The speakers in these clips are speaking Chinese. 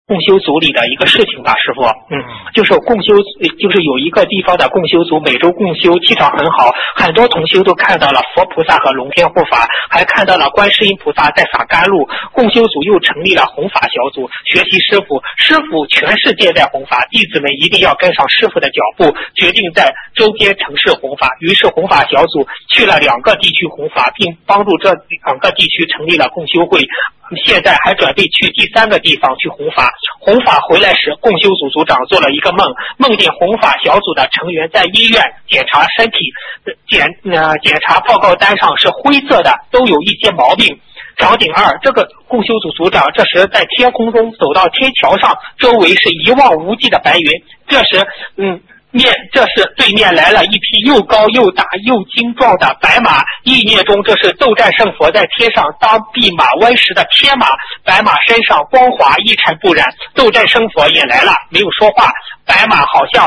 共修组里的一个事情吧，师傅，就是共修，就是有一个地方的共修组每周共修，气场很好，很多同修都看到了佛菩萨和龙天护法，还看到了观世音菩萨在洒甘露。共修组又成立了弘法小组，学习师傅全世界在弘法，弟子们一定要跟上师傅的脚步，决定在周边城市弘法。于是弘法小组去了2个地区弘法，并帮助这2个地区成立了共修会。现在还准备去第3个地方去弘法。弘法回来时，共修组组长做了一个梦，梦见弘法小组的成员在医院检查身体，检查报告单上是灰色的，都有一些毛病。场景2，这个共修组组长这时在天空中走到天桥上，周围是一望无际的白云。这时对面来了一匹又高又大又精壮的白马，意念中这是斗战胜佛在天上当弼马温时的天马，白马身上光滑一尘不染。斗战胜佛也来了，没有说话，白马好像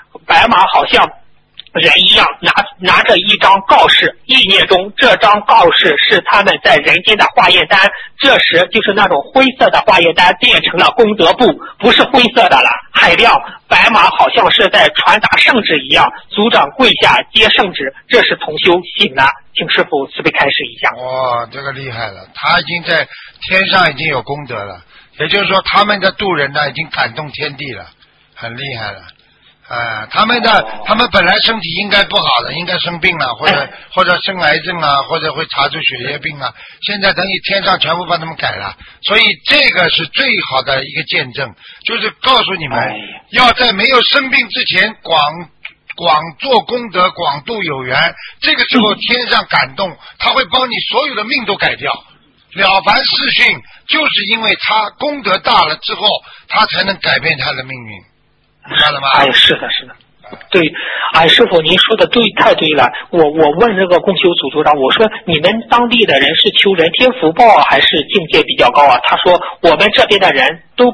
人一样拿着一张告示，意念中这张告示是他们在人间的化验单。这时就是那种灰色的化验单变成了功德簿，不是灰色的了，海亮，白马好像是在传达圣旨一样。组长跪下接圣旨，这时同修醒了，请师父慈悲开示一下。 哇，这个厉害了，他已经在天上已经有功德了，也就是说他们的渡人呢已经感动天地了，很厉害了。他们本来身体应该不好的，应该生病了，或者生癌症啊，或者会查出血液病啊，现在等于天上全部把他们改了，所以这个是最好的一个见证，就是告诉你们，要在没有生病之前广做功德，广度有缘，这个时候天上感动，他会帮你所有的命都改掉。了凡四训就是因为他功德大了之后，他才能改变他的命运。明白了吗？ 是的，对，师傅您说的对，太对了。我问这个共修组组长，我说你们当地的人是求人天福报还是境界比较高啊？他说我们这边的人都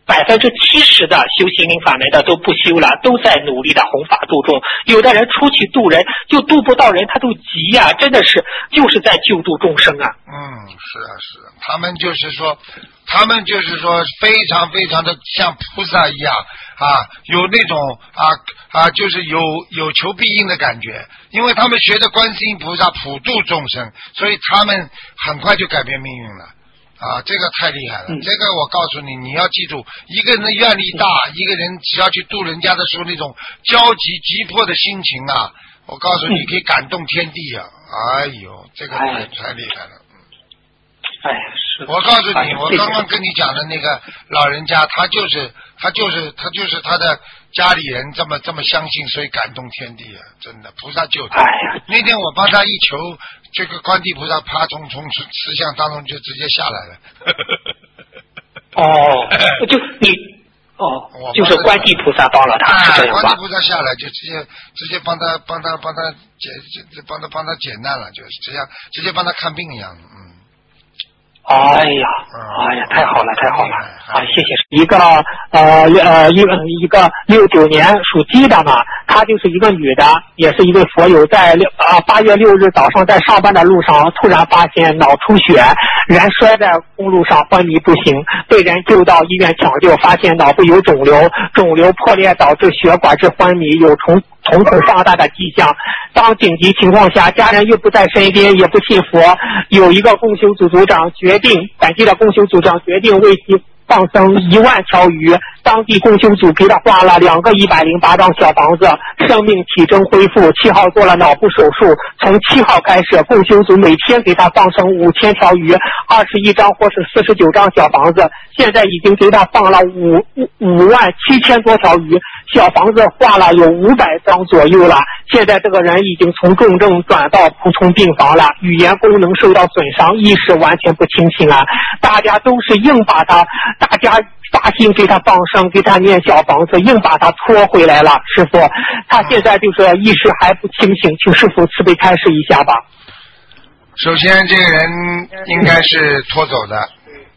70%的修心灵法门的都不修了，都在努力的弘法度众。有的人出去度人就度不到人，他都急呀，真的是就是在救度众生啊。 是啊，他们就是说非常非常的像菩萨一样有那种就是有求必应的感觉，因为他们学的观世音菩萨普度众生，所以他们很快就改变命运了。这个太厉害了，这个我告诉你，你要记住，一个人的愿力大，一个人只要去度人家的时候，那种焦急急迫的心情我告诉你可以感动天地哎呦，这个太厉害了。我告诉你，我刚刚跟你讲的那个老人家，他就是他的家里人这么相信，所以感动天地真的菩萨救他。那天我帮他一求，这个观地菩萨啪从慈像当中就直接下来了。 就是观地菩萨帮了他，是这样吧？ 观地菩萨下来就直接帮他解难了，就直接帮他看病一样。 哎呀，太好了！谢谢。一个69年属鸡的嘛，她就是一个女的，也是一位佛友，在8月6日早上在上班的路上，突然发现脑出血，人摔在公路上昏迷不醒，被人救到医院抢救，发现脑部有肿瘤破裂导致血管致昏迷，有瞳孔放大的迹象。当紧急情况下，家人又不在身边，也不信佛，有一个共修组组长本地的共修组长决定为其放生1万条鱼。当地共修组给他画了2个108张小房子，生命体征恢复。7号做了脑部手术，从7号开始，共修组每天给他放生5000条鱼，21张或是49张小房子，现在已经给他放了57000多条鱼，小房子画了有500张左右了。现在这个人已经从重症转到普通病房了，语言功能受到损伤，意识完全不清醒了。大家都是大家发心给他放生，给他念小房子，硬把他拖回来了。师父，他现在就是意识还不清醒，请师父慈悲开示一下吧。 首先这个人应该是拖走的，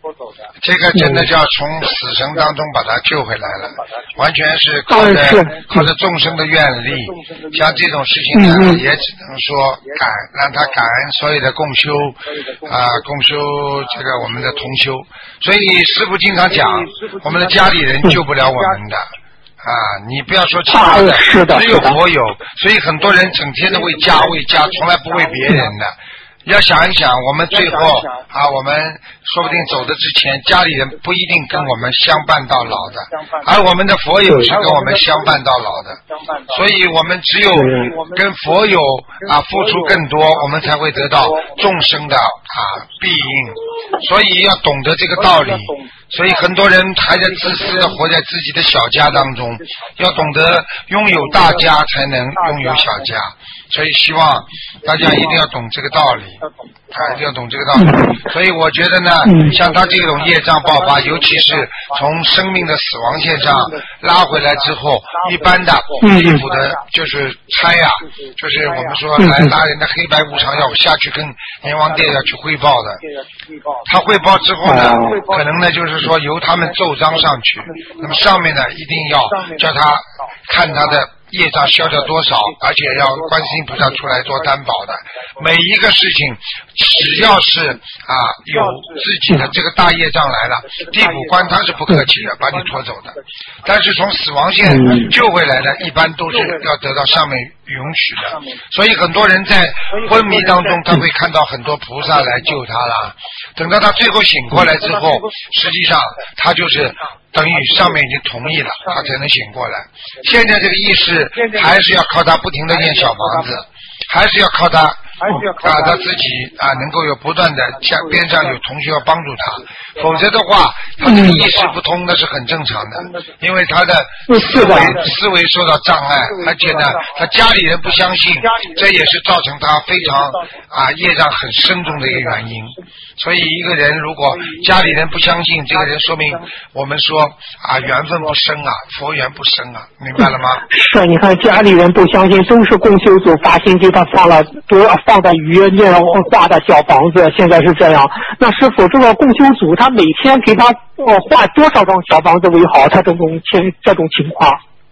这个真的叫从死神当中把他救回来了，完全是靠着众生的愿力。像这种事情呢，也只能说让他感恩所有的共修共修这个我们的同修。所以师父经常讲，我们的家里人救不了我们的。你不要说其他的，只有佛有，所以很多人整天都为家，从来不为别人的。要想一想，我们最后我们说不定走的之前，家里人不一定跟我们相伴到老的，而我们的佛友是跟我们相伴到老的，所以我们只有跟佛友付出更多，我们才会得到众生的庇应，所以要懂得这个道理。所以很多人还在自私的活在自己的小家当中，要懂得拥有大家才能拥有小家，所以希望大家一定要懂这个道理，一定要懂这个道理。所以我觉得呢，像他这种业障爆发，尤其是从生命的死亡线上拉回来之后，一般的地府的就是差就是我们说来拉人的黑白无常要下去跟阎王殿要去汇报的。他汇报之后呢，可能呢就是说由他们奏章上去，那么上面呢一定要叫他看他的业障消掉多少，而且要观世音菩萨出来做担保的。每一个事情只要是有自己的这个大业障来了，地府官他是不客气的，把你拖走的。但是从死亡线救回来的，一般都是要得到上面允许的。所以很多人在昏迷当中，他会看到很多菩萨来救他了。等到他最后醒过来之后，实际上他就是等于上面已经同意了，他才能醒过来。现在这个意识还是要靠他不停的念小房子，还是要靠他他自己能够有不断的边上有同学要帮助他，否则的话他这个意识不通那是很正常的，因为他的思维受到障碍，而且呢他家里人不相信，这也是造成他非常业障很深重的一个原因。所以一个人如果家里人不相信，这个人说明我们说缘分不深佛缘不深明白了吗？ 是，你看家里人不相信，都是共修组发心给他放在鱼念画的小房子，现在是这样。那师傅，这个共修组他每天给他画多少张小房子为好？他这种情况？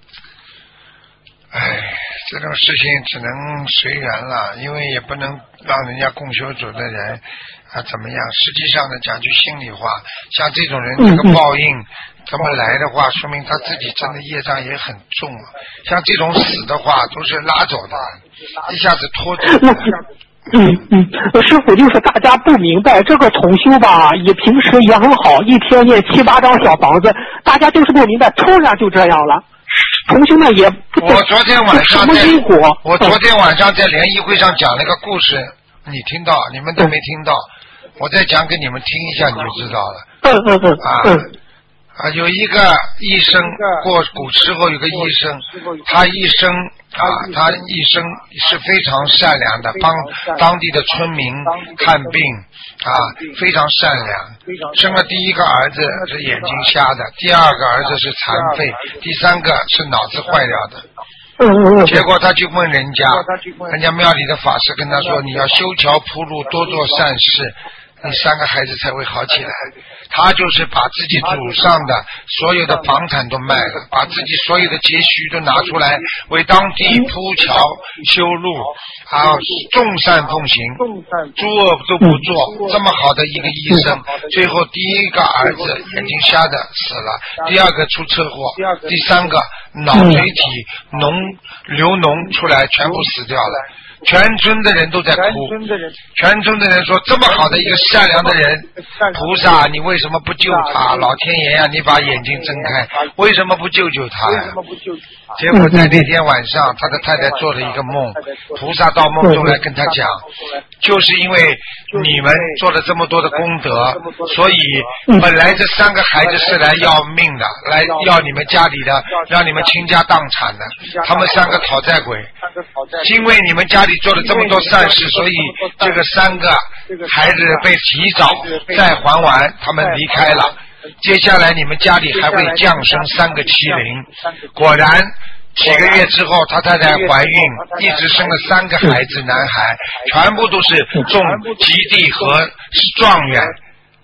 这种事情只能随缘了，因为也不能让人家共修组的人怎么样。实际上呢，讲句心里话，像这种人这个报应这么来的话，说明他自己真的业障也很重像这种死的话都是拉走的，一下子拖走的。 师傅，就是大家不明白这个同修吧，也平时也很好，一天念7、8张小房子，大家就是不明白，突然就这样了。同修呢也我昨天晚上在联谊会上讲了个故事，你们都没听到，我再讲给你们听一下你就知道了。有一个医生过古时候有个医生，他一生是非常善良的，帮当地的村民看病非常善良。生了第一个儿子是眼睛瞎的，第二个儿子是残废，第三个是脑子坏掉的。结果他就问人家庙里的法师跟他说，你要修桥铺路，多做善事，你3个孩子才会好起来。他就是把自己祖上的所有的房产都卖了，把自己所有的积蓄都拿出来为当地铺桥修路众善奉行，诸恶都不做。这么好的一个医生，最后第一个儿子眼睛瞎的死了，第二个出车祸，第三个脑髓体流脓出来，全部死掉了。全村的人都在哭，全村的人说，这么好的一个善良的人，菩萨你为什么不救他？老天爷你把眼睛睁开，为什么不救他呀？结果在那天晚上，他的太太做了一个梦，菩萨到梦中来跟他讲，就是因为你们做了这么多的功德，所以本来这3个孩子是来要命的，来要你们家里的，让你们倾家荡产的，他们3个讨债鬼。因为你们家里做了这么多善事，所以这个3个孩子被提早再还完，他们离开了。接下来你们家里还会降生3个欺凌。果然几个月之后，他太太怀孕，一直生了3个孩子，男孩，全部都是中吉地和状元。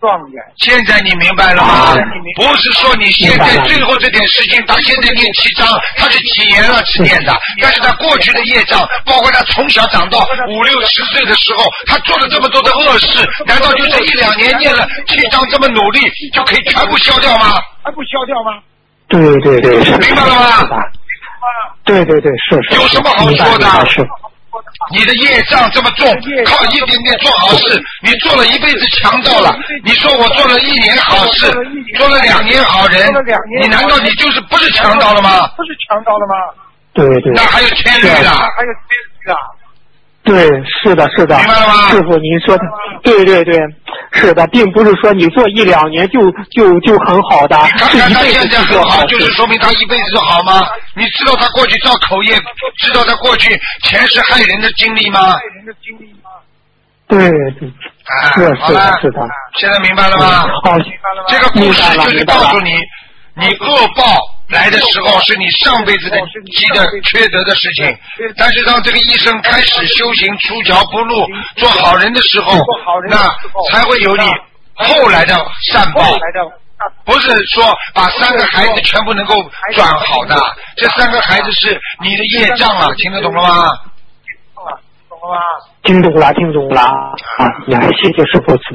状元。 现在你明白了吗？不是说你现在最后这点事情，他现在念7章，他是几年了去念的，但是他过去的业障，包括他从小长到5、60岁的时候，他做了这么多的恶事，难道就是1、2年念了7章这么努力就可以全部消掉吗？ 还不消掉吗？ 对对对，是。 明白了吗？ 对对对，是。 有什么好说的？ 是。 你的业障这么重，靠一点点做好事，你做了一辈子强盗了。你说我做了1年好事，做了2年好人，你难道你就是不是强盗了吗？ 不是强盗了吗？ 对对。 那还有天律的。 还有天律啊。 对，是的，是的。 明白了吗？ 师傅，您说的，对对对，是的，并不是说你做1、2年就很好的。 你看看他现在很好，就是说明他一辈子好吗？你知道他过去造口业，知道他过去前世害人的经历吗？ 对对，是的，是的。 现在明白了吗？ 好， 这个故事就是告诉你，你恶报来的时候是你上辈子的积的缺德的事情，但是当这个医生开始修行出条不路做好人的时候，那才会有你后来的善报。不是说把3个孩子全部能够转好的，这3个孩子是你的业障啊，听得懂了吗？ 听懂了，听懂了啊！谢谢师傅。